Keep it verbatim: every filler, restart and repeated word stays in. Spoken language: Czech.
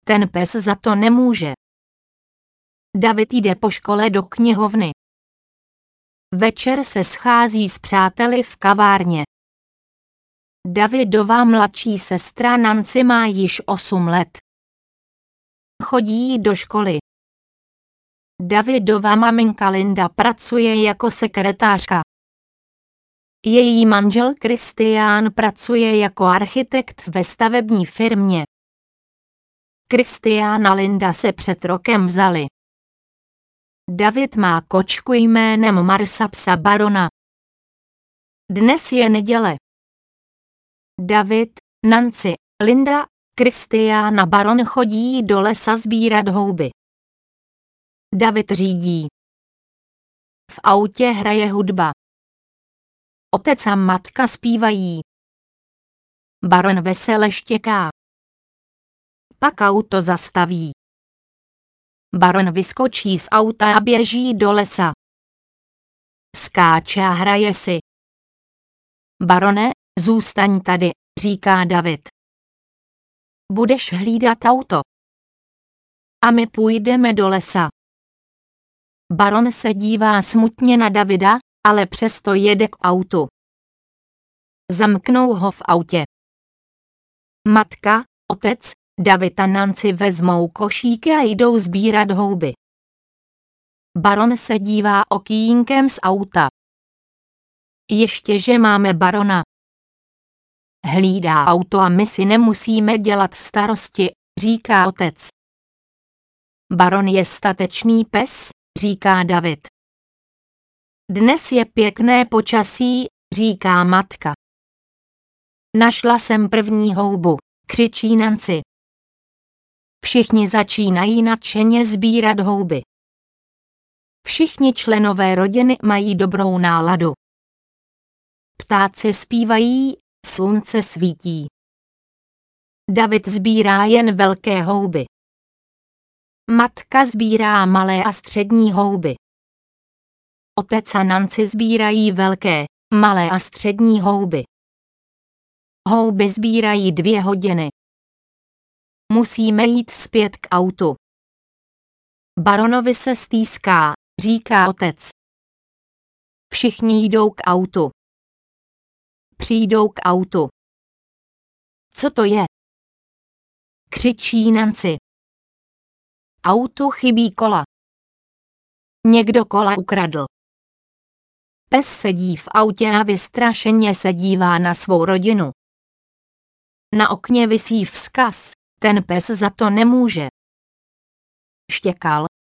ten pes za to nemůže. David jde po škole do knihovny. Večer se schází s přáteli v kavárně. Davidova mladší sestra Nancy má již osm let. Chodí do školy. Davidova maminka Linda pracuje jako sekretářka. Její manžel Kristián pracuje jako architekt ve stavební firmě. Kristián a Linda se před rokem vzali. David má kočku jménem Marsa, psa barona. Dnes je neděle. David, Nancy, Linda, Kristián a baron chodí do lesa sbírat houby. David řídí. V autě hraje hudba. Otec a matka zpívají. Baron vesele štěká. Pak auto zastaví. Baron vyskočí z auta a běží do lesa. Skáče a hraje si. Barone, zůstaň tady, říká David. Budeš hlídat auto. A my půjdeme do lesa. Baron se dívá smutně na Davida, ale přesto jede k autu. Zamknou ho v autě. Matka, otec, David a Nancy vezmou košíky a jdou sbírat houby. Baron se dívá okýnkem z auta. Ještě že máme barona. Hlídá auto a my si nemusíme dělat starosti, říká otec. Baron je statečný pes, říká David. Dnes je pěkné počasí, říká matka. Našla jsem první houbu, křičí Nancy. Všichni začínají nadšeně sbírat houby. Všichni členové rodiny mají dobrou náladu. Ptáci zpívají, slunce svítí. David sbírá jen velké houby. Matka sbírá malé a střední houby. Otec a Nancy sbírají velké, malé a střední houby. Houby sbírají dvě hodiny. Musíme jít zpět k autu. Baronovi se stýská, říká otec. Všichni jdou k autu. Přijdou k autu. Co to je? Křičí Nancy. Autu chybí kola. Někdo kola ukradl. Pes sedí v autě a vystrašeně se dívá na svou rodinu. Na okně visí vzkaz, ten pes za to nemůže. Štěkal,